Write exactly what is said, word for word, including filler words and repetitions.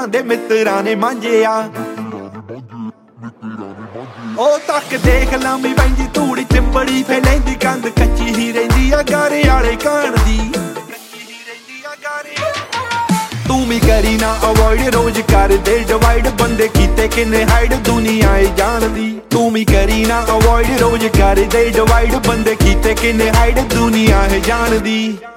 ਯਾਰਾਂ ਦੇ ਮਿੱਤਰਾਂ ਨੇ ਮਾਂਜਿਆ। ਉਹ ਤੱਕ ਦੇਖ ਲੰਮੀ ਪੈਂਦੀ ਧੂੜੀ ਚਿੰਬੜੀ ਫੇ ਲੈਂਦੀ ਕੰਧ ਕੱਚੀ ਹੀ ਰਹਿੰਦੀ ਆ ਗਾਰੇ ਵਾਲੇ ਕਾਣ ਦੀ। ਤੂੰ ਵੀ ਕਰੀ ਨਾ ਅਵੋਇਡ ਰੋਜ਼ ਕਰਦੇ ਡਿਵਾਈਡ ਬੰਦੇ ਕੀਤੇ ਕਿੰਨੇ ਹਾਈਡ ਦੁਨੀਆ ਏ ਜਾਣਦੀ। ਤੂੰ ਵੀ ਕਰੀ ਨਾ ਅਵੋਇਡ ਰੋਜ਼ ਕਰਦੇ ਡਿਵਾਈਡ ਬੰਦੇ ਕੀਤੇ ਕਿੰਨੇ ਹਾਈਡ ਦੁਨੀਆ ਏ ਜਾਣਦੀ।